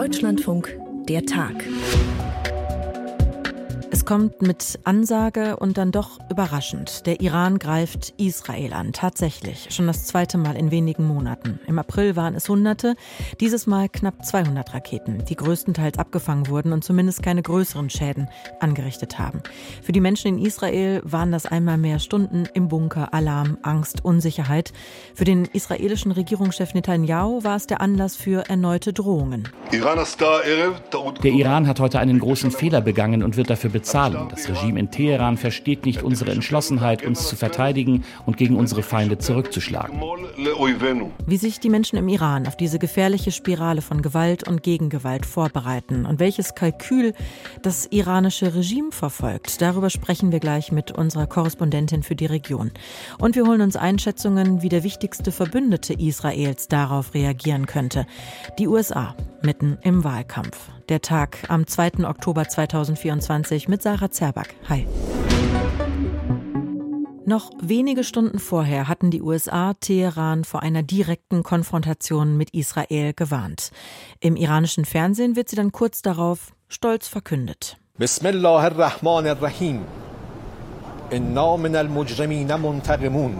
Deutschlandfunk, der Tag. Es kommt mit Ansage und dann doch überraschend. Der Iran greift Israel an. Tatsächlich. Schon das zweite Mal in wenigen Monaten. Im April waren es Hunderte, dieses Mal knapp 200 Raketen, die größtenteils abgefangen wurden und zumindest keine größeren Schäden angerichtet haben. Für die Menschen in Israel waren das einmal mehr Stunden im Bunker, Alarm, Angst, Unsicherheit. Für den israelischen Regierungschef Netanyahu war es der Anlass für erneute Drohungen. Der Iran hat heute einen großen Fehler begangen und wird dafür bezahlen. Das Regime in Teheran versteht nicht unsere Entschlossenheit, uns zu verteidigen und gegen unsere Feinde zurückzuschlagen. Wie sich die Menschen im Iran auf diese gefährliche Spirale von Gewalt und Gegengewalt vorbereiten und welches Kalkül das iranische Regime verfolgt, darüber sprechen wir gleich mit unserer Korrespondentin für die Region. Und wir holen uns Einschätzungen, wie der wichtigste Verbündete Israels darauf reagieren könnte. Die USA, mitten im Wahlkampf. Der Tag am 2. Oktober 2024 mit Sarah Zerback. Hi. Noch wenige Stunden vorher hatten die USA Teheran vor einer direkten Konfrontation mit Israel gewarnt. Im iranischen Fernsehen wird sie dann kurz darauf stolz verkündet. Bismillahirrahmanirrahim. Inna minal mujrimina muntaqimun.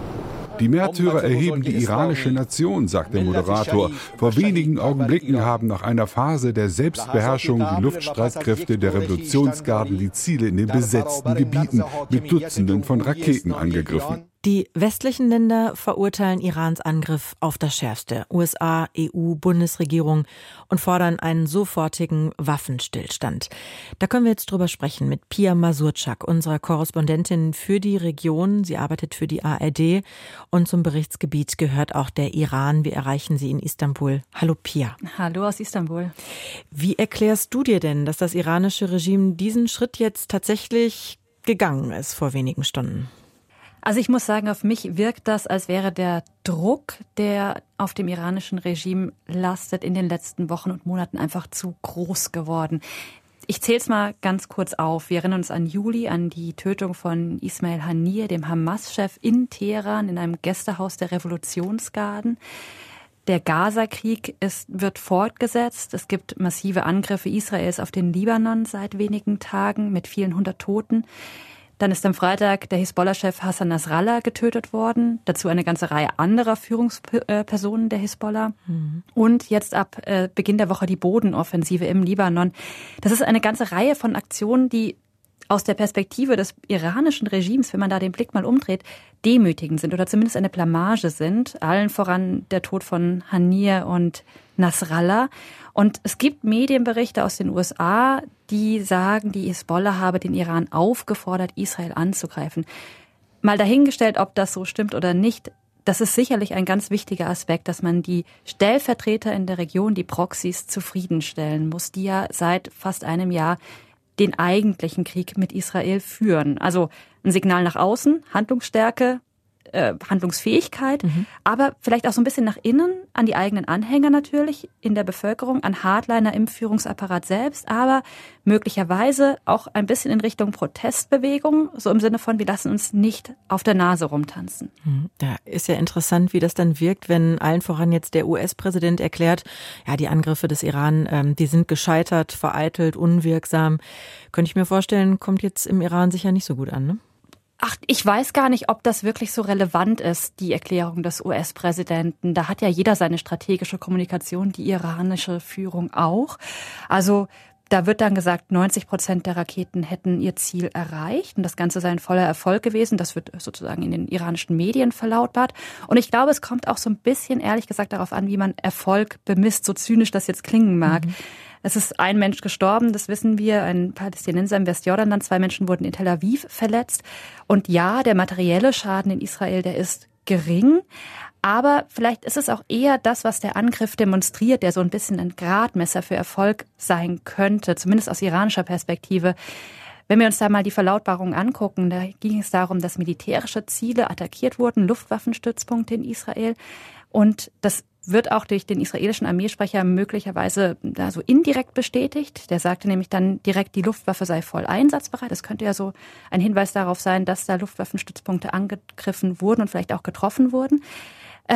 Die Märtyrer erheben die iranische Nation, sagt der Moderator. Vor wenigen Augenblicken haben nach einer Phase der Selbstbeherrschung die Luftstreitkräfte der Revolutionsgarde die Ziele in den besetzten Gebieten mit Dutzenden von Raketen angegriffen. Die westlichen Länder verurteilen Irans Angriff auf das Schärfste. USA, EU, Bundesregierung und fordern einen sofortigen Waffenstillstand. Da können wir jetzt drüber sprechen mit Pia Mazurczak, unserer Korrespondentin für die Region. Sie arbeitet für die ARD und zum Berichtsgebiet gehört auch der Iran. Wir erreichen sie in Istanbul. Hallo Pia. Hallo aus Istanbul. Wie erklärst du dir denn, dass das iranische Regime diesen Schritt jetzt tatsächlich gegangen ist vor wenigen Stunden? Also ich muss sagen, auf mich wirkt das, als wäre der Druck, der auf dem iranischen Regime lastet, in den letzten Wochen und Monaten einfach zu groß geworden. Ich zähle es mal ganz kurz auf. Wir erinnern uns an Juli, an die Tötung von Ismail Haniyeh, dem Hamas-Chef in Teheran, in einem Gästehaus der Revolutionsgarden. Der Gaza-Krieg wird fortgesetzt. Es gibt massive Angriffe Israels auf den Libanon seit wenigen Tagen mit vielen 100 Toten. Dann ist am Freitag der Hisbollah-Chef Hassan Nasrallah getötet worden. Dazu eine ganze Reihe anderer Führungspersonen der Hisbollah. Und jetzt ab Beginn der Woche die Bodenoffensive im Libanon. Das ist eine ganze Reihe von Aktionen, die aus der Perspektive des iranischen Regimes, wenn man da den Blick mal umdreht, demütigend sind oder zumindest eine Blamage sind. Allen voran der Tod von Haniyeh und Nasrallah. Und es gibt Medienberichte aus den USA, die sagen, die Hisbollah habe den Iran aufgefordert, Israel anzugreifen. Mal dahingestellt, ob das so stimmt oder nicht, das ist sicherlich ein ganz wichtiger Aspekt, dass man die Stellvertreter in der Region, die Proxys, zufriedenstellen muss, die ja seit fast einem Jahr den eigentlichen Krieg mit Israel führen. Also ein Signal nach außen, Handlungsstärke, Handlungsfähigkeit, aber vielleicht auch so ein bisschen nach innen, an die eigenen Anhänger natürlich, in der Bevölkerung, an Hardliner im Führungsapparat selbst, aber möglicherweise auch ein bisschen in Richtung Protestbewegung, so im Sinne von, wir lassen uns nicht auf der Nase rumtanzen. Da ist ja interessant, wie das dann wirkt, wenn allen voran jetzt der US-Präsident erklärt, ja, die Angriffe des Iran, die sind gescheitert, vereitelt, unwirksam. Könnte ich mir vorstellen, kommt jetzt im Iran sicher nicht so gut an, ne? Ach, ich weiß gar nicht, ob das wirklich so relevant ist, die Erklärung des US-Präsidenten. Da hat ja jeder seine strategische Kommunikation, die iranische Führung auch. Also da wird dann gesagt, 90% der Raketen hätten ihr Ziel erreicht und das Ganze sei ein voller Erfolg gewesen. Das wird sozusagen in den iranischen Medien verlautbart. Und ich glaube, es kommt auch so ein bisschen, ehrlich gesagt, darauf an, wie man Erfolg bemisst, so zynisch das jetzt klingen mag. Es ist ein Mensch gestorben, das wissen wir, ein Palästinenser im Westjordanland. 2 Menschen wurden in Tel Aviv verletzt. Und ja, der materielle Schaden in Israel, der ist gering. Aber vielleicht ist es auch eher das, was der Angriff demonstriert, der so ein bisschen ein Gradmesser für Erfolg sein könnte, zumindest aus iranischer Perspektive. Wenn wir uns da mal die Verlautbarungen angucken, da ging es darum, dass militärische Ziele attackiert wurden, Luftwaffenstützpunkte in Israel. Und das wird auch durch den israelischen Armeesprecher möglicherweise da so indirekt bestätigt. Der sagte nämlich dann direkt, die Luftwaffe sei voll einsatzbereit. Das könnte ja so ein Hinweis darauf sein, dass da Luftwaffenstützpunkte angegriffen wurden und vielleicht auch getroffen wurden.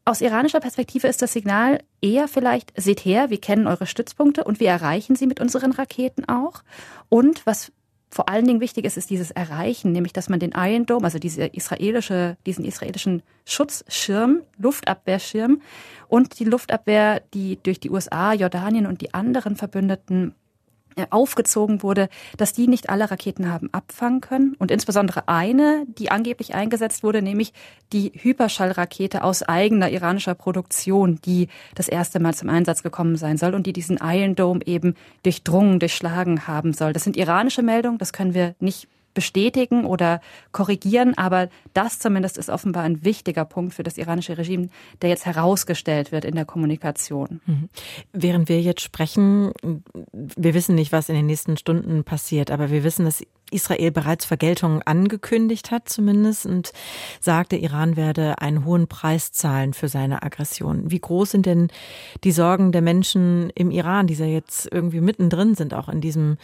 Aus iranischer Perspektive ist das Signal eher vielleicht, seht her, wir kennen eure Stützpunkte und wir erreichen sie mit unseren Raketen auch. Und was vor allen Dingen wichtig ist, ist dieses Erreichen, nämlich dass man den Iron Dome, also diesen israelischen Schutzschirm, Luftabwehrschirm und die Luftabwehr, die durch die USA, Jordanien und die anderen Verbündeten aufgezogen wurde, dass die nicht alle Raketen haben abfangen können und insbesondere eine, die angeblich eingesetzt wurde, nämlich die Hyperschallrakete aus eigener iranischer Produktion, die das erste Mal zum Einsatz gekommen sein soll und die diesen Iron Dome eben durchschlagen haben soll. Das sind iranische Meldungen, das können wir nicht bestätigen oder korrigieren, aber das zumindest ist offenbar ein wichtiger Punkt für das iranische Regime, der jetzt herausgestellt wird in der Kommunikation. Während wir jetzt sprechen, wir wissen nicht, was in den nächsten Stunden passiert, aber wir wissen, dass Israel bereits Vergeltungen angekündigt hat zumindest und sagte, Iran werde einen hohen Preis zahlen für seine Aggression. Wie groß sind denn die Sorgen der Menschen im Iran, die ja jetzt irgendwie mittendrin sind, auch in diesem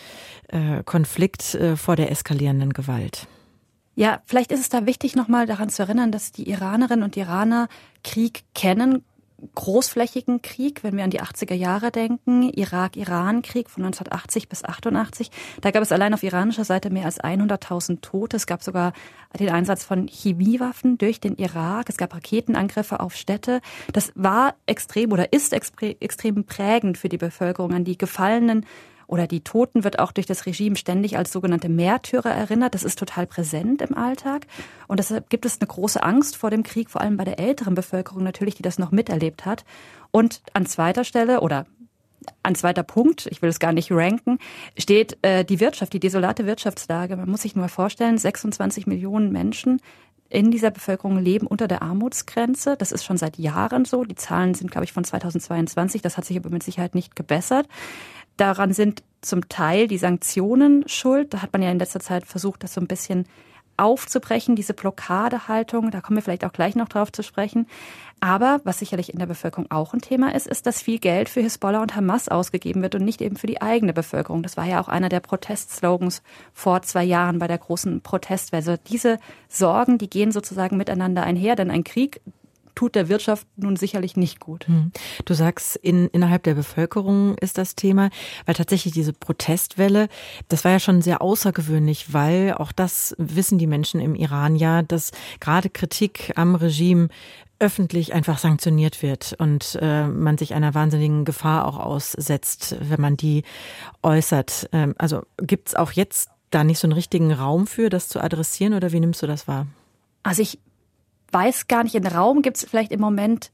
Konflikt vor der eskalierenden Gewalt? Ja, vielleicht ist es da wichtig, nochmal daran zu erinnern, dass die Iranerinnen und Iraner Krieg kennen, großflächigen Krieg, wenn wir an die 80er Jahre denken, Irak-Iran-Krieg von 1980 bis 88. Da gab es allein auf iranischer Seite mehr als 100.000 Tote. Es gab sogar den Einsatz von Chemiewaffen durch den Irak. Es gab Raketenangriffe auf Städte. Das war extrem oder ist extrem prägend für die Bevölkerung. An die Gefallenen oder die Toten wird auch durch das Regime ständig als sogenannte Märtyrer erinnert. Das ist total präsent im Alltag. Und deshalb gibt es eine große Angst vor dem Krieg, vor allem bei der älteren Bevölkerung natürlich, die das noch miterlebt hat. Und an zweiter Stelle oder an zweiter Punkt, ich will es gar nicht ranken, steht die Wirtschaft, die desolate Wirtschaftslage. Man muss sich nur vorstellen, 26 Millionen Menschen in dieser Bevölkerung leben unter der Armutsgrenze. Das ist schon seit Jahren so. Die Zahlen sind, glaube ich, von 2022. Das hat sich aber mit Sicherheit nicht gebessert. Daran sind zum Teil die Sanktionen schuld. Da hat man ja in letzter Zeit versucht, das so ein bisschen aufzubrechen, diese Blockadehaltung. Da kommen wir vielleicht auch gleich noch drauf zu sprechen. Aber was sicherlich in der Bevölkerung auch ein Thema ist, ist, dass viel Geld für Hisbollah und Hamas ausgegeben wird und nicht eben für die eigene Bevölkerung. Das war ja auch einer der Protestslogans vor 2 Jahren bei der großen Protestwelle. Also diese Sorgen, die gehen sozusagen miteinander einher, denn ein Krieg tut der Wirtschaft nun sicherlich nicht gut. Du sagst, innerhalb der Bevölkerung ist das Thema, weil tatsächlich diese Protestwelle, das war ja schon sehr außergewöhnlich, weil auch das wissen die Menschen im Iran ja, dass gerade Kritik am Regime öffentlich einfach sanktioniert wird und man sich einer wahnsinnigen Gefahr auch aussetzt, wenn man die äußert. Also gibt's auch jetzt da nicht so einen richtigen Raum für, das zu adressieren, oder wie nimmst du das wahr? Also ich weiß gar nicht, einen Raum gibt es vielleicht im Moment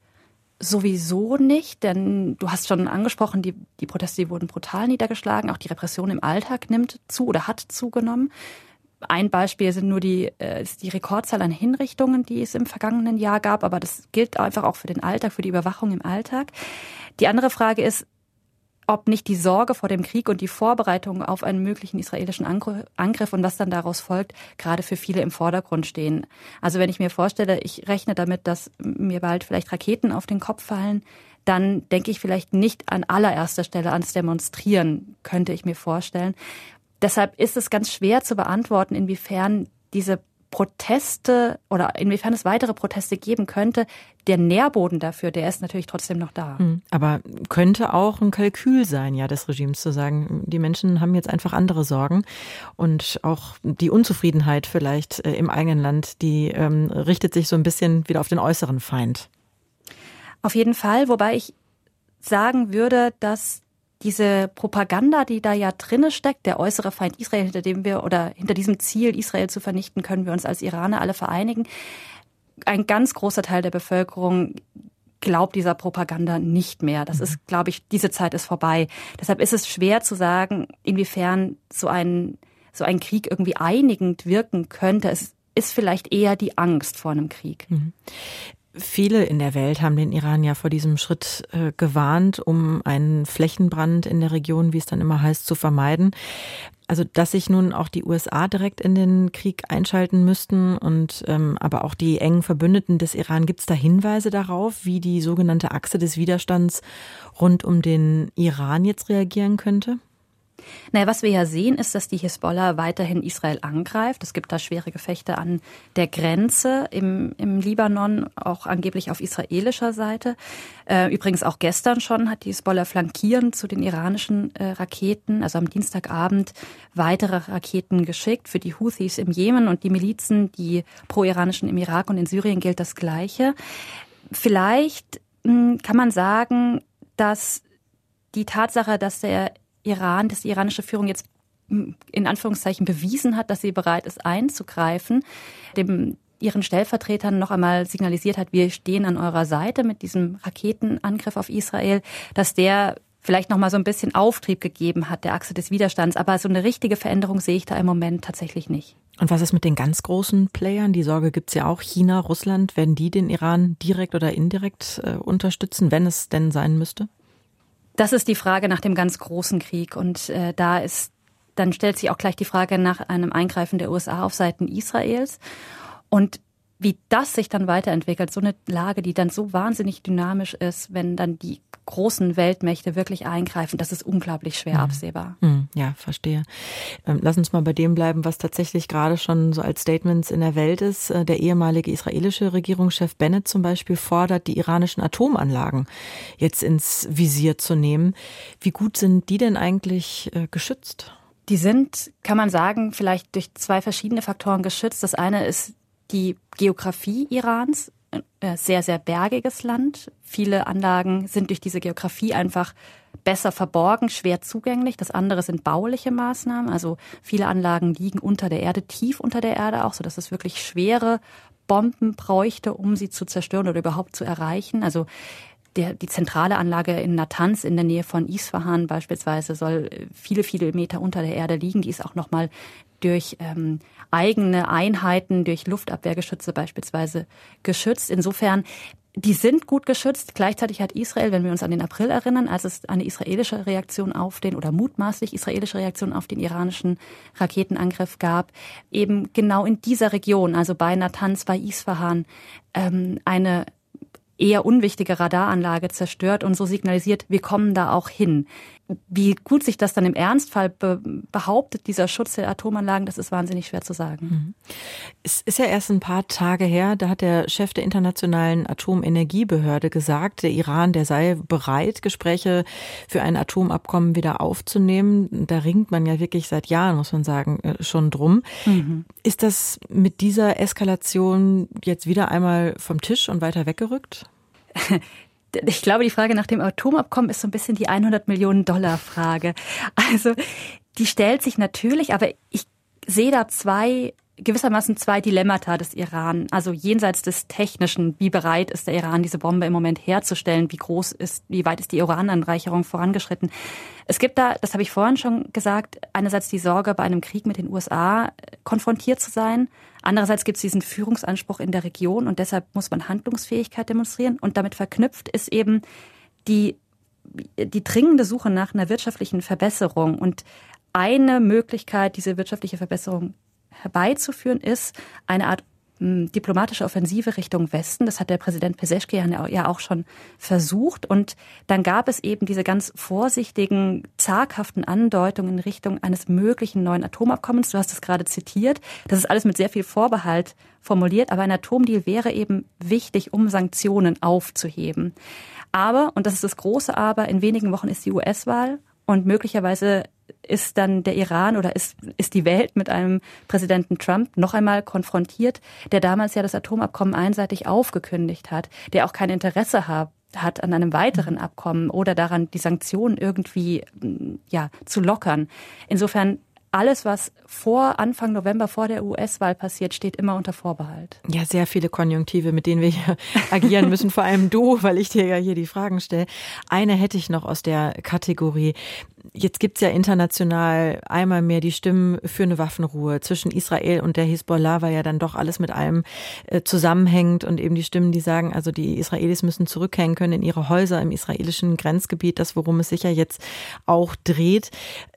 sowieso nicht, denn du hast schon angesprochen, die Proteste, die wurden brutal niedergeschlagen, auch die Repression im Alltag nimmt zu oder hat zugenommen. Ein Beispiel sind nur ist die Rekordzahl an Hinrichtungen, die es im vergangenen Jahr gab, aber das gilt einfach auch für den Alltag, für die Überwachung im Alltag. Die andere Frage ist, ob nicht die Sorge vor dem Krieg und die Vorbereitungen auf einen möglichen israelischen Angriff und was dann daraus folgt, gerade für viele im Vordergrund stehen. Also wenn ich mir vorstelle, ich rechne damit, dass mir bald vielleicht Raketen auf den Kopf fallen, dann denke ich vielleicht nicht an allererster Stelle ans Demonstrieren, könnte ich mir vorstellen. Deshalb ist es ganz schwer zu beantworten, inwiefern diese Proteste oder inwiefern es weitere Proteste geben könnte. Der Nährboden dafür, der ist natürlich trotzdem noch da. Aber könnte auch ein Kalkül sein, ja, des Regimes zu sagen, die Menschen haben jetzt einfach andere Sorgen und auch die Unzufriedenheit vielleicht im eigenen Land, die richtet sich so ein bisschen wieder auf den äußeren Feind. Auf jeden Fall, wobei ich sagen würde, dass diese Propaganda, die da ja drinne steckt, der äußere Feind Israel, hinter diesem Ziel, Israel zu vernichten, können wir uns als Iraner alle vereinigen. Ein ganz großer Teil der Bevölkerung glaubt dieser Propaganda nicht mehr. Das ist, glaube ich, diese Zeit ist vorbei. Deshalb ist es schwer zu sagen, inwiefern so ein Krieg irgendwie einigend wirken könnte. Es ist vielleicht eher die Angst vor einem Krieg. Viele in der Welt haben den Iran ja vor diesem Schritt gewarnt, um einen Flächenbrand in der Region, wie es dann immer heißt, zu vermeiden. Also dass sich nun auch die USA direkt in den Krieg einschalten müssten und aber auch die engen Verbündeten des Iran, gibt es da Hinweise darauf, wie die sogenannte Achse des Widerstands rund um den Iran jetzt reagieren könnte? Naja, was wir ja sehen, ist, dass die Hisbollah weiterhin Israel angreift. Es gibt da schwere Gefechte an der Grenze im Libanon, auch angeblich auf israelischer Seite. Übrigens auch gestern schon hat die Hisbollah flankierend zu den iranischen Raketen, also am Dienstagabend, weitere Raketen geschickt. Für die Houthis im Jemen und die Milizen, die pro-iranischen im Irak und in Syrien gilt das Gleiche. Vielleicht kann man sagen, dass die Tatsache, dass die iranische Führung jetzt in Anführungszeichen bewiesen hat, dass sie bereit ist einzugreifen, ihren Stellvertretern noch einmal signalisiert hat, wir stehen an eurer Seite mit diesem Raketenangriff auf Israel, dass der vielleicht noch mal so ein bisschen Auftrieb gegeben hat, der Achse des Widerstands. Aber so eine richtige Veränderung sehe ich da im Moment tatsächlich nicht. Und was ist mit den ganz großen Playern? Die Sorge gibt's ja auch. China, Russland, werden die den Iran direkt oder indirekt unterstützen, wenn es denn sein müsste? Das ist die Frage nach dem ganz großen Krieg. Und dann stellt sich auch gleich die Frage nach einem Eingreifen der USA auf Seiten Israels. Und wie das sich dann weiterentwickelt, so eine Lage, die dann so wahnsinnig dynamisch ist, wenn dann die großen Weltmächte wirklich eingreifen, das ist unglaublich schwer absehbar. Ja, verstehe. Lass uns mal bei dem bleiben, was tatsächlich gerade schon so als Statements in der Welt ist. Der ehemalige israelische Regierungschef Bennett zum Beispiel fordert, die iranischen Atomanlagen jetzt ins Visier zu nehmen. Wie gut sind die denn eigentlich geschützt? Die sind, kann man sagen, vielleicht durch zwei verschiedene Faktoren geschützt. Das eine ist die Geografie Irans. Sehr, sehr bergiges Land. Viele Anlagen sind durch diese Geografie einfach besser verborgen, schwer zugänglich. Das andere sind bauliche Maßnahmen. Also viele Anlagen liegen unter der Erde, tief unter der Erde auch, sodass es wirklich schwere Bomben bräuchte, um sie zu zerstören oder überhaupt zu erreichen. Also die zentrale Anlage in Natanz in der Nähe von Isfahan beispielsweise soll viele, viele Meter unter der Erde liegen. Die ist auch nochmal durch eigene Einheiten, durch Luftabwehrgeschütze beispielsweise geschützt. Insofern, die sind gut geschützt. Gleichzeitig hat Israel, wenn wir uns an den April erinnern, als es eine israelische Reaktion oder mutmaßlich israelische Reaktion auf den iranischen Raketenangriff gab, eben genau in dieser Region, also bei Natanz, bei Isfahan, eine eher unwichtige Radaranlage zerstört und so signalisiert, wir kommen da auch hin. Wie gut sich das dann im Ernstfall behauptet, dieser Schutz der Atomanlagen, das ist wahnsinnig schwer zu sagen. Es ist ja erst ein paar Tage her, da hat der Chef der Internationalen Atomenergiebehörde gesagt, der Iran, der sei bereit, Gespräche für ein Atomabkommen wieder aufzunehmen. Da ringt man ja wirklich seit Jahren, muss man sagen, schon drum. Ist das mit dieser Eskalation jetzt wieder einmal vom Tisch und weiter weggerückt? Ich glaube, die Frage nach dem Atomabkommen ist so ein bisschen die 100-Millionen-Dollar-Frage. Also die stellt sich natürlich, aber ich sehe da gewissermaßen zwei Dilemmata des Iran. Also jenseits des Technischen, wie bereit ist der Iran, diese Bombe im Moment herzustellen, wie weit ist die Urananreicherung vorangeschritten. Es gibt da, das habe ich vorhin schon gesagt, einerseits die Sorge, bei einem Krieg mit den USA konfrontiert zu sein. Andererseits gibt es diesen Führungsanspruch in der Region und deshalb muss man Handlungsfähigkeit demonstrieren. Und damit verknüpft ist eben die dringende Suche nach einer wirtschaftlichen Verbesserung. Und eine Möglichkeit, diese wirtschaftliche Verbesserung herbeizuführen, ist eine Art diplomatische Offensive Richtung Westen. Das hat der Präsident Pezeshkian ja auch schon versucht. Und dann gab es eben diese ganz vorsichtigen, zaghaften Andeutungen in Richtung eines möglichen neuen Atomabkommens. Du hast es gerade zitiert. Das ist alles mit sehr viel Vorbehalt formuliert. Aber ein Atomdeal wäre eben wichtig, um Sanktionen aufzuheben. Aber, und das ist das große Aber, in wenigen Wochen ist die US-Wahl. Und möglicherweise ist dann der Iran oder ist die Welt mit einem Präsidenten Trump noch einmal konfrontiert, der damals ja das Atomabkommen einseitig aufgekündigt hat, der auch kein Interesse hat an einem weiteren Abkommen oder daran, die Sanktionen irgendwie zu lockern. Insofern alles, was vor Anfang November, vor der US-Wahl passiert, steht immer unter Vorbehalt. Ja, sehr viele Konjunktive, mit denen wir hier agieren müssen, vor allem du, weil ich dir ja hier die Fragen stelle. Eine hätte ich noch aus der Kategorie. Jetzt gibt's ja international einmal mehr die Stimmen für eine Waffenruhe zwischen Israel und der Hisbollah, weil ja dann doch alles mit allem zusammenhängt und eben die Stimmen, die sagen, also die Israelis müssen zurückkehren können in ihre Häuser im israelischen Grenzgebiet, das worum es sich ja jetzt auch dreht.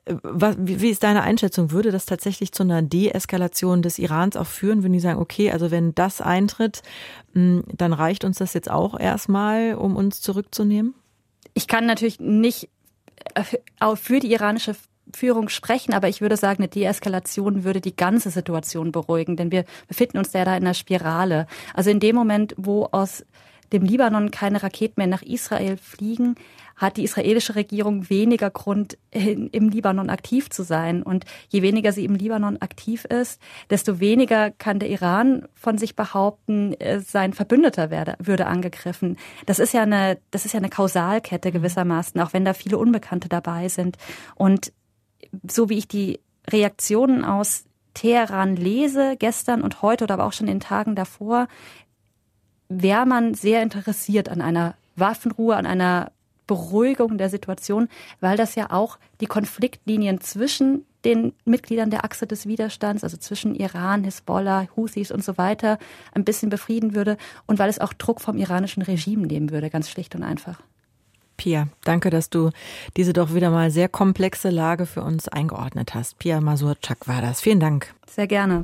Wie ist deine Einschätzung? Würde das tatsächlich zu einer Deeskalation des Irans auch führen, wenn die sagen, okay, also wenn das eintritt, dann reicht uns das jetzt auch erstmal, um uns zurückzunehmen? Ich kann natürlich nicht für die iranische Führung sprechen, aber ich würde sagen, eine Deeskalation würde die ganze Situation beruhigen, denn wir befinden uns ja da in einer Spirale. Also in dem Moment, wo aus dem Libanon keine Raketen mehr nach Israel fliegen, hat die israelische Regierung weniger Grund, im Libanon aktiv zu sein. Und je weniger sie im Libanon aktiv ist, desto weniger kann der Iran von sich behaupten, sein Verbündeter würde angegriffen. Das ist ja eine Kausalkette gewissermaßen, auch wenn da viele Unbekannte dabei sind. Und so wie ich die Reaktionen aus Teheran lese, gestern und heute oder aber auch schon in den Tagen davor, wäre man sehr interessiert an einer Waffenruhe, an einer Beruhigung der Situation, weil das ja auch die Konfliktlinien zwischen den Mitgliedern der Achse des Widerstands, also zwischen Iran, Hisbollah, Houthis und so weiter, ein bisschen befrieden würde und weil es auch Druck vom iranischen Regime nehmen würde, ganz schlicht und einfach. Pia, danke, dass du diese doch wieder mal sehr komplexe Lage für uns eingeordnet hast. Pia Mazurczak war das. Vielen Dank. Sehr gerne.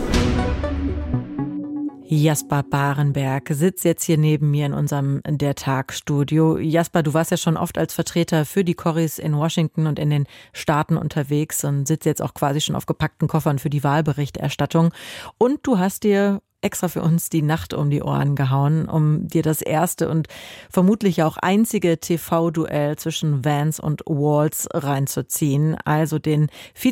Jasper Barenberg sitzt jetzt hier neben mir in unserem Der Tag-Studio. Jasper, du warst ja schon oft als Vertreter für die Corries in Washington und in den Staaten unterwegs und sitzt jetzt auch quasi schon auf gepackten Koffern für die Wahlberichterstattung. Und du hast dir extra für uns die Nacht um die Ohren gehauen, um dir das erste und vermutlich auch einzige TV-Duell zwischen Vance und Walz reinzuziehen, also den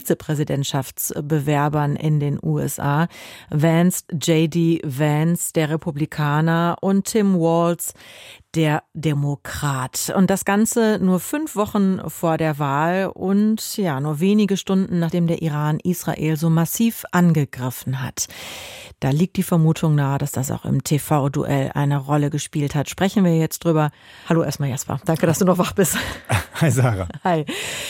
Vizepräsidentschaftsbewerbern in den USA. Vance, J.D. Vance, der Republikaner, und Tim Walz, der Demokrat. Und das Ganze nur 5 Wochen vor der Wahl und ja, nur wenige Stunden, nachdem der Iran Israel so massiv angegriffen hat. Da liegt die Vermutung nahe, dass das auch im TV-Duell eine Rolle gespielt hat. Sprechen wir jetzt drüber. Hallo erstmal Jasper. Danke, dass du noch wach bist. Hi Sarah. Hi.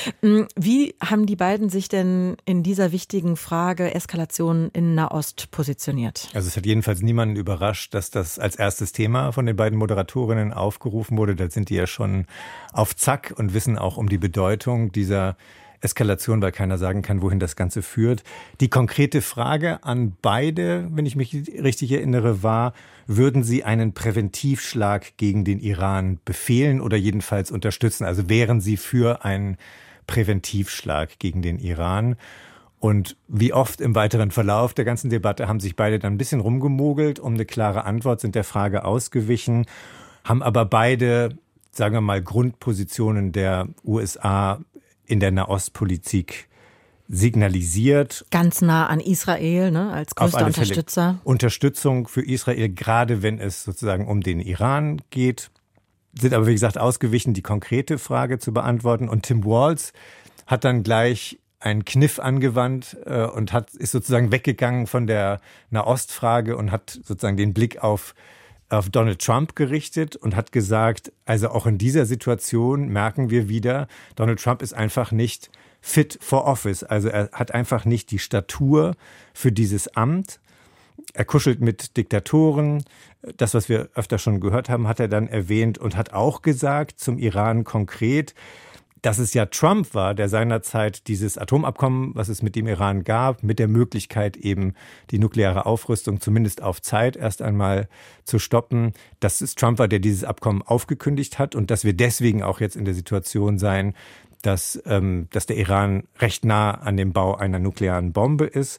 Wie haben die beiden sich denn in dieser wichtigen Frage Eskalation in Nahost positioniert? Also es hat jedenfalls niemanden überrascht, dass das als erstes Thema von den beiden Moderatorinnen aufgerufen wurde. Da sind die ja schon auf Zack und wissen auch um die Bedeutung dieser Eskalation, weil keiner sagen kann, wohin das Ganze führt. Die konkrete Frage an beide, wenn ich mich richtig erinnere, war, würden sie einen Präventivschlag gegen den Iran befehlen oder jedenfalls unterstützen? Also wären sie für einen Präventivschlag gegen den Iran? Und wie oft im weiteren Verlauf der ganzen Debatte haben sich beide dann ein bisschen rumgemogelt, um eine klare Antwort, sind der Frage ausgewichen, haben aber beide, sagen wir mal, Grundpositionen der USA in der Nahostpolitik signalisiert. Ganz nah an Israel, ne, als größter Unterstützer. Unterstützung für Israel, gerade wenn es sozusagen um den Iran geht, sind aber, wie gesagt, ausgewichen, die konkrete Frage zu beantworten. Und Tim Walz hat dann gleich einen Kniff angewandt und ist sozusagen weggegangen von der Nahostfrage und hat sozusagen den Blick auf Donald Trump gerichtet und hat gesagt, also auch in dieser Situation merken wir wieder, Donald Trump ist einfach nicht fit for office. Also er hat einfach nicht die Statur für dieses Amt. Er kuschelt mit Diktatoren. Das, was wir öfter schon gehört haben, hat er dann erwähnt und hat auch gesagt zum Iran konkret, dass es ja Trump war, der seinerzeit dieses Atomabkommen, was es mit dem Iran gab, mit der Möglichkeit eben die nukleare Aufrüstung zumindest auf Zeit erst einmal zu stoppen, dass es Trump war, der dieses Abkommen aufgekündigt hat und dass wir deswegen auch jetzt in der Situation seien, dass der Iran recht nah an dem Bau einer nuklearen Bombe ist.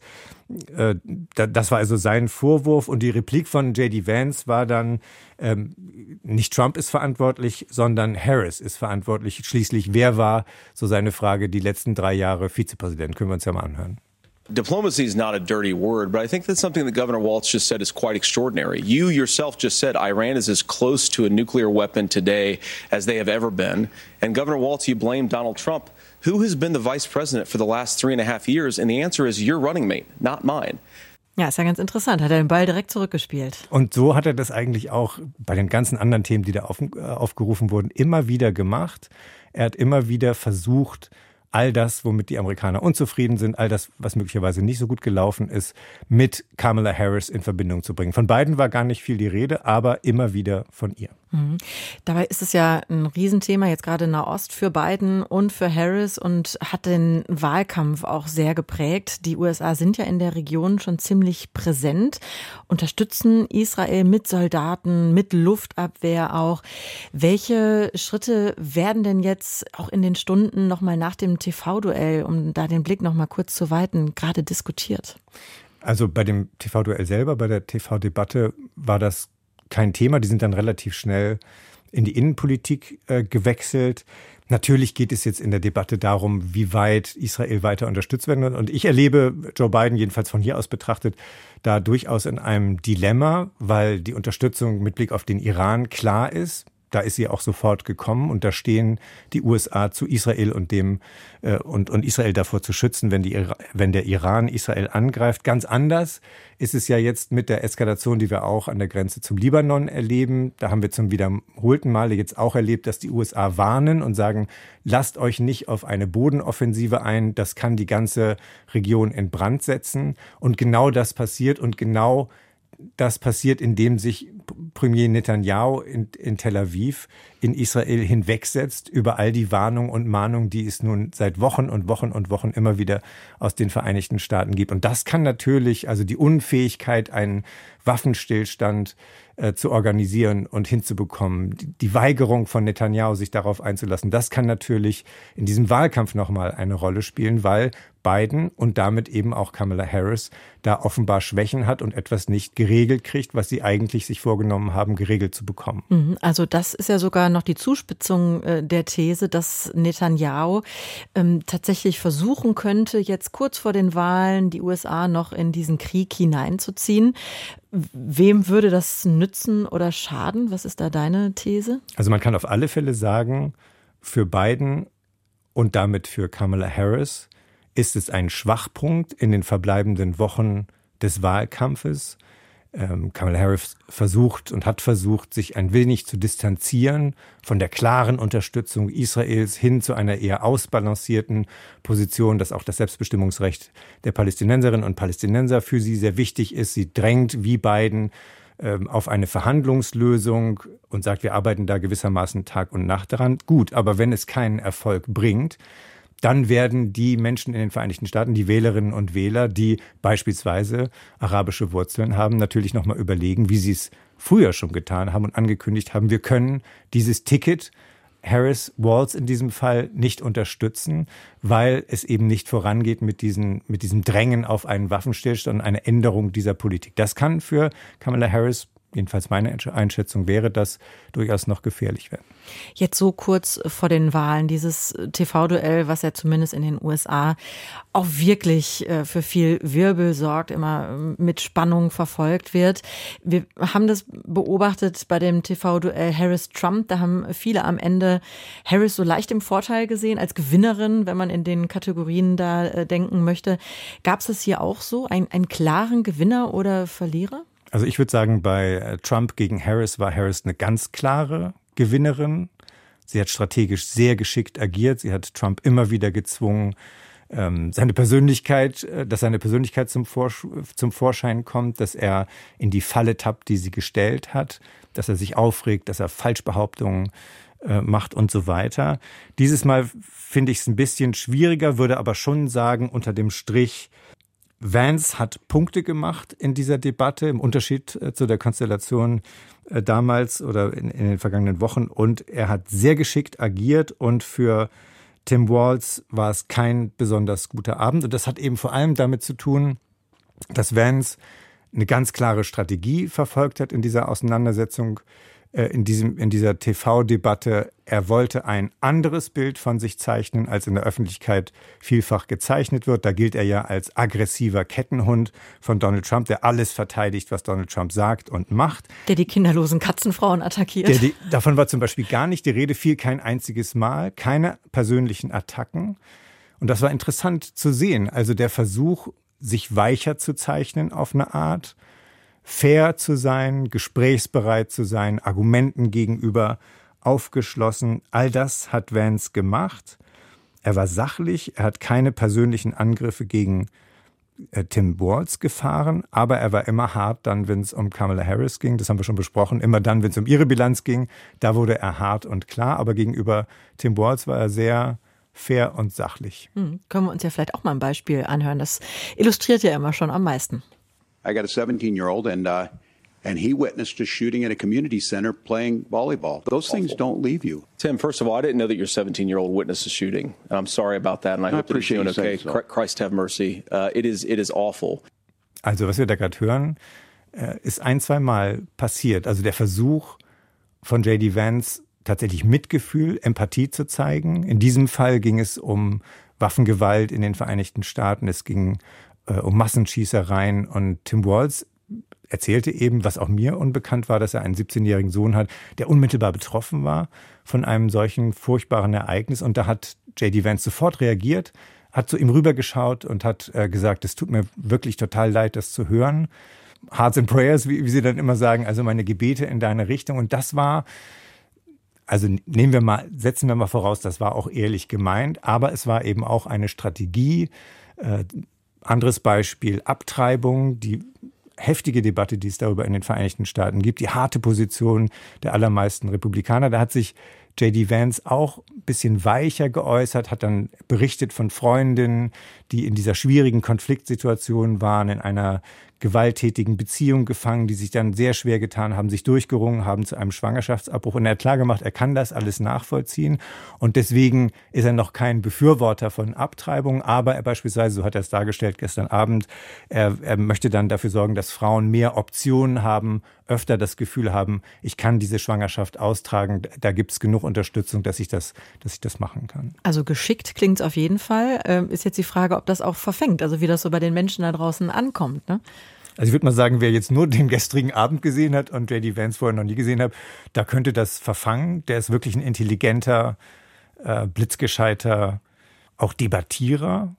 Das war also sein Vorwurf. Und die Replik von J.D. Vance war dann, nicht Trump ist verantwortlich, sondern Harris ist verantwortlich. Schließlich, wer war, so seine Frage, die letzten 3 Jahre Vizepräsident? Können wir uns ja mal anhören. Diplomacy is not a dirty word, but I think that something that Governor Walz just said is quite extraordinary. You yourself just said Iran is as close to a nuclear weapon today as they have ever been. And Governor Walz, you blame Donald Trump. Who has been the vice president for the last 3.5 years? And the answer is your running mate, not mine. Ja, ist ja ganz interessant. Hat er den Ball direkt zurückgespielt. Und so hat er das eigentlich auch bei den ganzen anderen Themen, die da aufgerufen wurden, immer wieder gemacht. Er hat immer wieder versucht, all das, womit die Amerikaner unzufrieden sind, all das, was möglicherweise nicht so gut gelaufen ist, mit Kamala Harris in Verbindung zu bringen. Von beiden war gar nicht viel die Rede, aber immer wieder von ihr. Dabei ist es ja ein Riesenthema, jetzt gerade Nahost für Biden und für Harris und hat den Wahlkampf auch sehr geprägt. Die USA sind ja in der Region schon ziemlich präsent, unterstützen Israel mit Soldaten, mit Luftabwehr auch. Welche Schritte werden denn jetzt auch in den Stunden nochmal nach dem TV-Duell, um da den Blick nochmal kurz zu weiten, gerade diskutiert? Also bei dem TV-Duell selber, bei der TV-Debatte war das kein Thema. Die sind dann relativ schnell in die Innenpolitik gewechselt. Natürlich geht es jetzt in der Debatte darum, wie weit Israel weiter unterstützt werden wird. Und ich erlebe Joe Biden, jedenfalls von hier aus betrachtet, da durchaus in einem Dilemma, weil die Unterstützung mit Blick auf den Iran klar ist. Da ist sie auch sofort gekommen und da stehen die USA zu Israel und und Israel davor zu schützen, wenn der Iran Israel angreift. Ganz anders ist es ja jetzt mit der Eskalation, die wir auch an der Grenze zum Libanon erleben. Da haben wir zum wiederholten Male jetzt auch erlebt, dass die USA warnen und sagen, lasst euch nicht auf eine Bodenoffensive ein, das kann die ganze Region in Brand setzen. Und genau das passiert und genau das passiert, indem sich Premier Netanyahu in Tel Aviv in Israel hinwegsetzt über all die Warnungen und Mahnungen, die es nun seit Wochen und Wochen und Wochen immer wieder aus den Vereinigten Staaten gibt. Und das kann natürlich, also die Unfähigkeit, einen Waffenstillstand zu organisieren und hinzubekommen, die Weigerung von Netanyahu, sich darauf einzulassen, das kann natürlich in diesem Wahlkampf nochmal eine Rolle spielen, weil Biden und damit eben auch Kamala Harris da offenbar Schwächen hat und etwas nicht geregelt kriegt, was sie eigentlich sich vorgenommen haben, geregelt zu bekommen. Also das ist ja sogar noch die Zuspitzung der These, dass Netanyahu tatsächlich versuchen könnte, jetzt kurz vor den Wahlen die USA noch in diesen Krieg hineinzuziehen. Wem würde das nützen oder schaden? Was ist da deine These? Also man kann auf alle Fälle sagen, für Biden und damit für Kamala Harris ist es ein Schwachpunkt in den verbleibenden Wochen des Wahlkampfes. Kamala Harris hat versucht, sich ein wenig zu distanzieren von der klaren Unterstützung Israels hin zu einer eher ausbalancierten Position, dass auch das Selbstbestimmungsrecht der Palästinenserinnen und Palästinenser für sie sehr wichtig ist. Sie drängt wie Biden auf eine Verhandlungslösung und sagt, wir arbeiten da gewissermaßen Tag und Nacht daran. Gut, aber wenn es keinen Erfolg bringt, dann werden die Menschen in den Vereinigten Staaten, die Wählerinnen und Wähler, die beispielsweise arabische Wurzeln haben, natürlich nochmal überlegen, wie sie es früher schon getan haben und angekündigt haben, wir können dieses Ticket Harris, Walz in diesem Fall nicht unterstützen, weil es eben nicht vorangeht mit diesem Drängen auf einen Waffenstillstand und eine Änderung dieser Politik. Das kann für Kamala Harris, jedenfalls meine Einschätzung wäre, das durchaus noch gefährlich werden. Jetzt so kurz vor den Wahlen, dieses TV-Duell, was ja zumindest in den USA auch wirklich für viel Wirbel sorgt, immer mit Spannung verfolgt wird. Wir haben das beobachtet bei dem TV-Duell Harris-Trump. Da haben viele am Ende Harris so leicht im Vorteil gesehen, als Gewinnerin, wenn man in den Kategorien da denken möchte. Gab es das hier auch so, einen klaren Gewinner oder Verlierer? Also ich würde sagen, bei Trump gegen Harris war Harris eine ganz klare Gewinnerin. Sie hat strategisch sehr geschickt agiert. Sie hat Trump immer wieder gezwungen, dass seine Persönlichkeit zum Vorschein kommt, dass er in die Falle tappt, die sie gestellt hat, dass er sich aufregt, dass er Falschbehauptungen macht und so weiter. Dieses Mal finde ich es ein bisschen schwieriger, würde aber schon sagen, unter dem Strich, Vance hat Punkte gemacht in dieser Debatte, im Unterschied zu der Konstellation damals oder in den vergangenen Wochen. Und er hat sehr geschickt agiert und für Tim Walz war es kein besonders guter Abend. Und das hat eben vor allem damit zu tun, dass Vance eine ganz klare Strategie verfolgt hat in dieser Auseinandersetzung, in dieser TV-Debatte. Er wollte ein anderes Bild von sich zeichnen, als in der Öffentlichkeit vielfach gezeichnet wird. Da gilt er ja als aggressiver Kettenhund von Donald Trump, der alles verteidigt, was Donald Trump sagt und macht. Der die kinderlosen Katzenfrauen attackiert. Davon war zum Beispiel gar nicht die Rede, fiel kein einziges Mal, keine persönlichen Attacken. Und das war interessant zu sehen. Also der Versuch, sich weicher zu zeichnen auf eine Art, fair zu sein, gesprächsbereit zu sein, Argumenten gegenüber aufgeschlossen. All das hat Vance gemacht. Er war sachlich, er hat keine persönlichen Angriffe gegen Tim Walz gefahren, aber er war immer hart dann, wenn es um Kamala Harris ging. Das haben wir schon besprochen. Immer dann, wenn es um ihre Bilanz ging, da wurde er hart und klar. Aber gegenüber Tim Walz war er sehr fair und sachlich. Können wir uns ja vielleicht auch mal ein Beispiel anhören. Das illustriert ja immer schon am meisten. I got a 17-year-old and he witnessed a shooting at a community center playing volleyball. Those things don't leave you. Tim, first of all, I didn't know that your 17-year-old witnessed a shooting. And I'm sorry about that, and I hope that he's doing okay. Christ have mercy. It is awful. Also was wir da gerade hören, ist 1-2 Mal passiert. Also der Versuch von J.D. Vance, tatsächlich Mitgefühl, Empathie zu zeigen. In diesem Fall ging es um Waffengewalt in den Vereinigten Staaten. Es ging um Massenschießereien. Und Tim Walz erzählte eben, was auch mir unbekannt war, dass er einen 17-jährigen Sohn hat, der unmittelbar betroffen war von einem solchen furchtbaren Ereignis. Und da hat J.D. Vance sofort reagiert, hat zu ihm rübergeschaut und hat gesagt, es tut mir wirklich total leid, das zu hören. Hearts and Prayers, wie sie dann immer sagen, also meine Gebete in deine Richtung. Und das war, also setzen wir mal voraus, das war auch ehrlich gemeint, aber es war eben auch eine Strategie. Anderes Beispiel, Abtreibung, die heftige Debatte, die es darüber in den Vereinigten Staaten gibt, die harte Position der allermeisten Republikaner. Da hat sich J.D. Vance auch ein bisschen weicher geäußert, hat dann berichtet von Freundinnen, die in dieser schwierigen Konfliktsituation waren, in einer gewalttätigen Beziehung gefangen, die sich dann sehr schwer getan haben, sich durchgerungen haben zu einem Schwangerschaftsabbruch. Und er hat klar gemacht, er kann das alles nachvollziehen. Und deswegen ist er noch kein Befürworter von Abtreibung. Aber er beispielsweise, so hat er es dargestellt gestern Abend, er möchte dann dafür sorgen, dass Frauen mehr Optionen haben, öfter das Gefühl haben, ich kann diese Schwangerschaft austragen. Da gibt es genug Unterstützung, dass ich das machen kann. Also geschickt klingt es auf jeden Fall. Ist jetzt die Frage, ob das auch verfängt, also wie das so bei den Menschen da draußen ankommt, ne? Also ich würde mal sagen, wer jetzt nur den gestrigen Abend gesehen hat und J.D. Vance vorher noch nie gesehen hat, da könnte das verfangen. Der ist wirklich ein intelligenter, blitzgescheiter, auch Debattierer,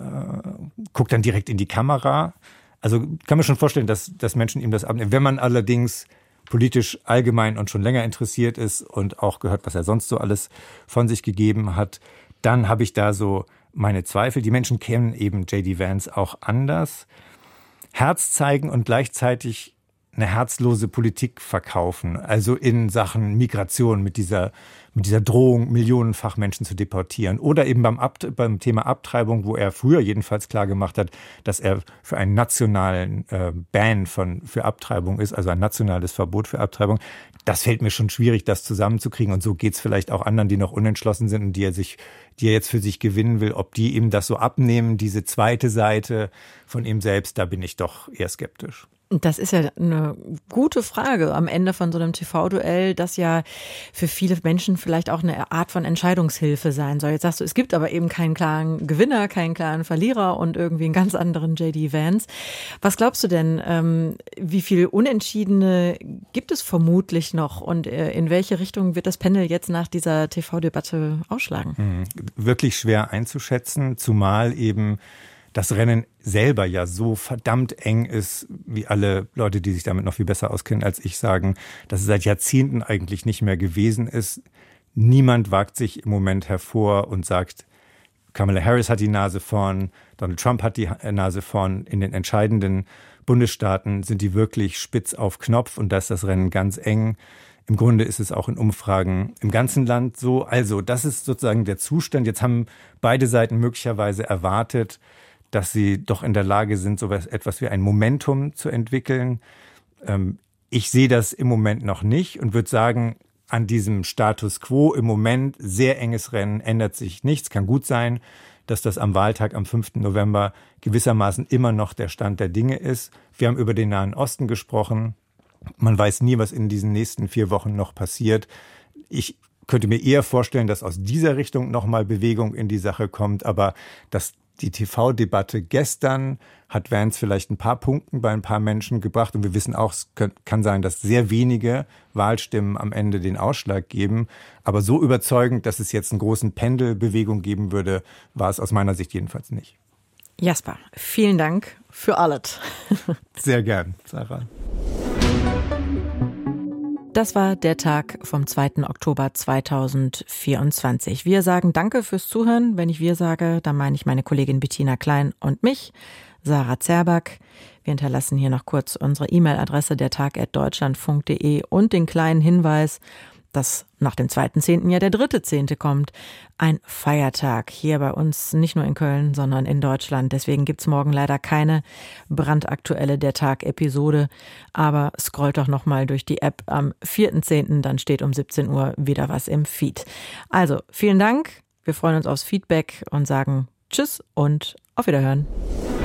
guckt dann direkt in die Kamera. Also kann man schon vorstellen, dass Menschen ihm das abnehmen. Wenn man allerdings politisch allgemein und schon länger interessiert ist und auch gehört, was er sonst so alles von sich gegeben hat, dann habe ich da so meine Zweifel. Die Menschen kennen eben J.D. Vance auch anders. Herz zeigen und gleichzeitig eine herzlose Politik verkaufen. Also in Sachen Migration mit dieser Drohung, millionenfach Menschen zu deportieren. Oder eben beim Thema Abtreibung, wo er früher jedenfalls klar gemacht hat, dass er für einen nationalen Ban für Abtreibung ist, also ein nationales Verbot für Abtreibung. Das fällt mir schon schwierig, das zusammenzukriegen. Und so geht's vielleicht auch anderen, die noch unentschlossen sind und die er jetzt für sich gewinnen will. Ob die ihm das so abnehmen, diese zweite Seite von ihm selbst, da bin ich doch eher skeptisch. Das ist ja eine gute Frage am Ende von so einem TV-Duell, das ja für viele Menschen vielleicht auch eine Art von Entscheidungshilfe sein soll. Jetzt sagst du, es gibt aber eben keinen klaren Gewinner, keinen klaren Verlierer und irgendwie einen ganz anderen J.D. Vance. Was glaubst du denn, wie viel Unentschiedene gibt es vermutlich noch und in welche Richtung wird das Panel jetzt nach dieser TV-Debatte ausschlagen? Wirklich schwer einzuschätzen, zumal eben das Rennen selber ja so verdammt eng ist, wie alle Leute, die sich damit noch viel besser auskennen als ich, sagen, dass es seit Jahrzehnten eigentlich nicht mehr gewesen ist. Niemand wagt sich im Moment hervor und sagt, Kamala Harris hat die Nase vorn, Donald Trump hat die Nase vorn. In den entscheidenden Bundesstaaten sind die wirklich spitz auf Knopf und da ist das Rennen ganz eng. Im Grunde ist es auch in Umfragen im ganzen Land so. Also das ist sozusagen der Zustand. Jetzt haben beide Seiten möglicherweise erwartet, dass sie doch in der Lage sind, so etwas wie ein Momentum zu entwickeln. Ich sehe das im Moment noch nicht und würde sagen, an diesem Status quo im Moment, sehr enges Rennen, ändert sich nichts. Kann gut sein, dass das am Wahltag am 5. November gewissermaßen immer noch der Stand der Dinge ist. Wir haben über den Nahen Osten gesprochen. Man weiß nie, was in diesen nächsten 4 Wochen noch passiert. Ich könnte mir eher vorstellen, dass aus dieser Richtung nochmal Bewegung in die Sache kommt, aber die TV-Debatte gestern hat Vance vielleicht ein paar Punkte bei ein paar Menschen gebracht. Und wir wissen auch, es kann sein, dass sehr wenige Wahlstimmen am Ende den Ausschlag geben. Aber so überzeugend, dass es jetzt einen großen Pendelbewegung geben würde, war es aus meiner Sicht jedenfalls nicht. Jasper, vielen Dank für alles. Sehr gern, Sarah. Das war der Tag vom 2. Oktober 2024. Wir sagen Danke fürs Zuhören. Wenn ich wir sage, dann meine ich meine Kollegin Bettina Klein und mich, Sarah Zerback. Wir hinterlassen hier noch kurz unsere E-Mail-Adresse dertag@deutschlandfunk.de und den kleinen Hinweis, dass nach dem 2.10. ja der 3.10. kommt. Ein Feiertag hier bei uns, nicht nur in Köln, sondern in Deutschland. Deswegen gibt's morgen leider keine brandaktuelle Der Tag-Episode. Aber scrollt doch nochmal durch die App am 4.10., dann steht um 17 Uhr wieder was im Feed. Also, vielen Dank. Wir freuen uns aufs Feedback und sagen Tschüss und auf Wiederhören.